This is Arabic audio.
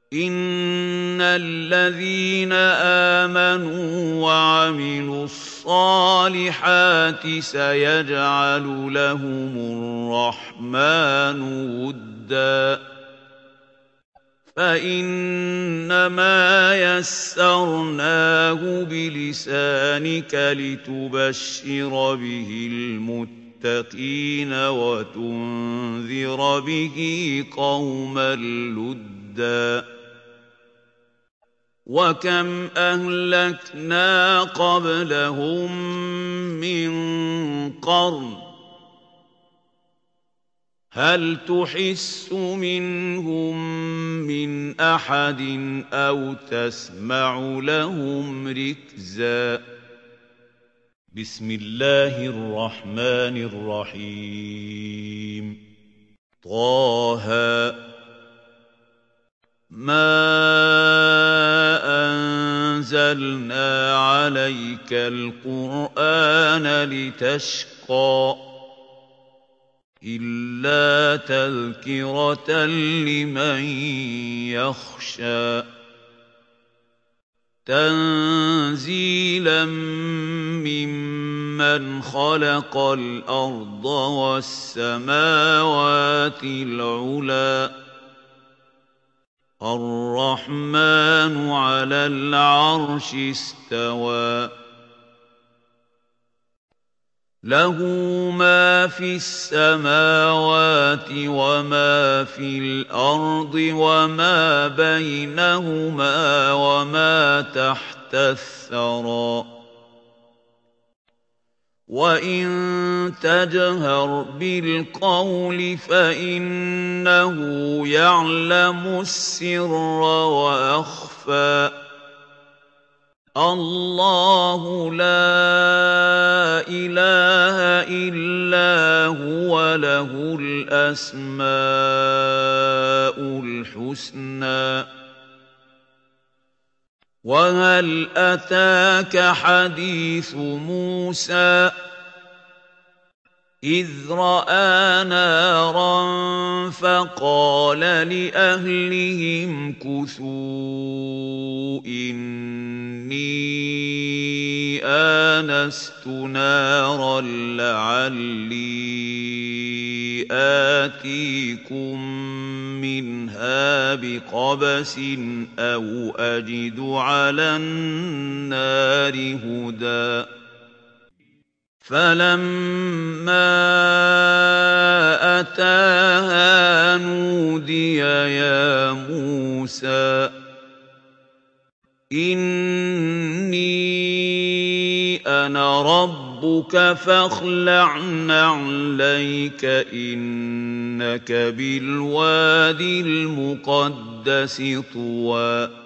إِنَّ الَّذِينَ آمَنُوا وَعَمِلُوا الصَّالِحَاتِ سَيَجْعَلُ لَهُمُ الرَّحْمَنُ وُدًّا فَإِنَّمَا يَسَّرْنَاهُ بِلِسَانِكَ لِتُبَشِّرَ بِهِ الْمُتَّقِينَ وَتُنذِرَ بِهِ قَوْمًا لُّدًّا وَكَمْ أَهْلَكْنَا قَبْلَهُم مِّن قَرْنٍ هَلْ تُحِسُّ مِنْهُم مِّنْ أَحَدٍ أَوْ تَسْمَعُ لَهُمْ رِكْزًا بسم الله الرحمن الرحيم طه ما أنزلنا عليك القرآن لتشقى إلا تذكرة لمن يخشى تنزيلا ممن خلق الأرض والسماوات العلى الرحمن على العرش استوى له ما في السماوات وما في الأرض وما بينهما وما تحت الثرى وإن تجهر بالقول فإنه يعلم السر وأخفى الله لا إله إلا هو له الأسماء الحسنى وهل أتاك حديث موسى إذ رأى نارا فقال لأهلهم كثوا إني آنست نارا لعلي آتيكم منها بقبس أو أجد على النار هدى فلما أتاها نودي يا موسى إني أنا ربك فاخلع نعليك إنك بالوادي المقدس طوى